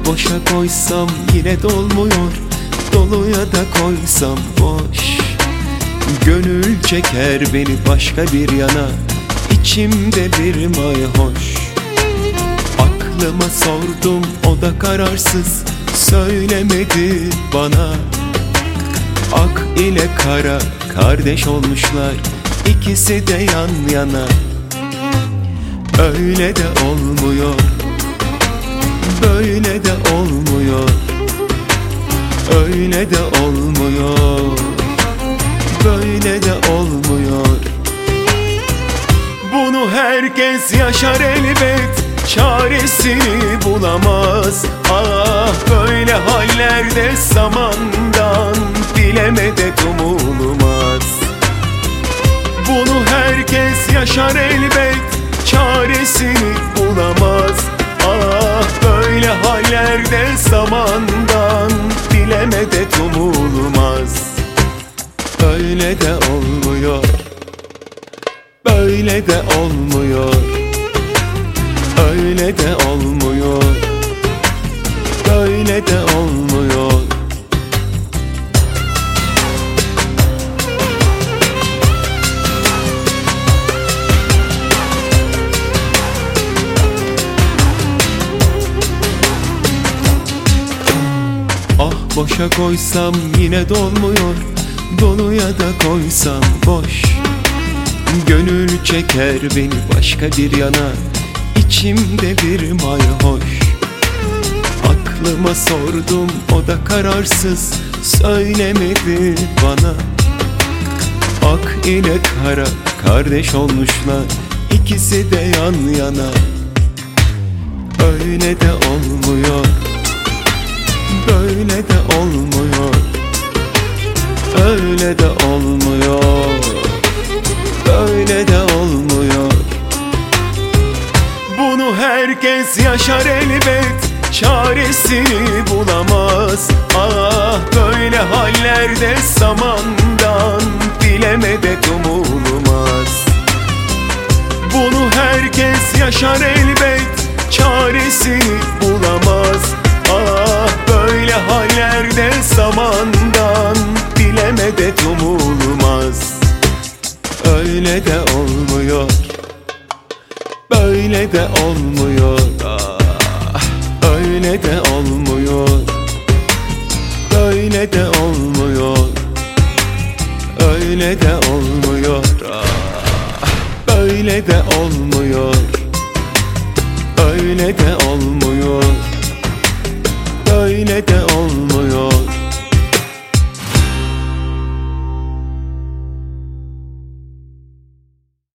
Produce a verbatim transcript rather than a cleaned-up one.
boşa koysam yine dolmuyor, doluya da koysam boş. Gönül çeker beni başka bir yana, içimde bir mayhoş. Aklıma sordum, o da kararsız, söylemedi bana. Ak ile kara kardeş olmuşlar, ikisi de yan yana. Öyle de olmuyor, böyle de olmuyor. Öyle de olmuyor, böyle de olmuyor. Bunu herkes yaşar elbet, çaresini bulamaz. Ah, böyle hallerde zamandan dile medet umulmaz. Bunu herkes yaşar elbet, çaresini bulamaz. Ah, böyle hallerde zamandan dile medet umulmaz. Öyle de olmuyor, böyle de olmuyor. Öyle de olmuyor, böyle de olmuyor. Ah, boşa koysam yine dolmuyor, doluya da koysam boş. Gönül çeker beni başka bir yana, İçimde bir mayhoş. Aklıma sordum, o da kararsız, söylemedi bana. Ak ile kara kardeş olmuşlar, ikisi de yan yana. Öyle de olmuyor, böyle de olmuyor. Öyle de olmuyor, böyle de olmuyor. Bunu herkes yaşar elbet, çaresini bulamaz. Ah, böyle hallerde zamandan dile medet umulmaz. Bunu herkes yaşar elbet, çaresini bulamaz. Ah, böyle hallerde zamandan dile medet umulmaz. Öyle de olmuyor, böyle de olmuyor. Ah, öyle de olmuyor, böyle de olmuyor. Öyle de olmuyor. Ah, böyle de olmuyor, öyle de olmuyor. Böyle de olmuyor.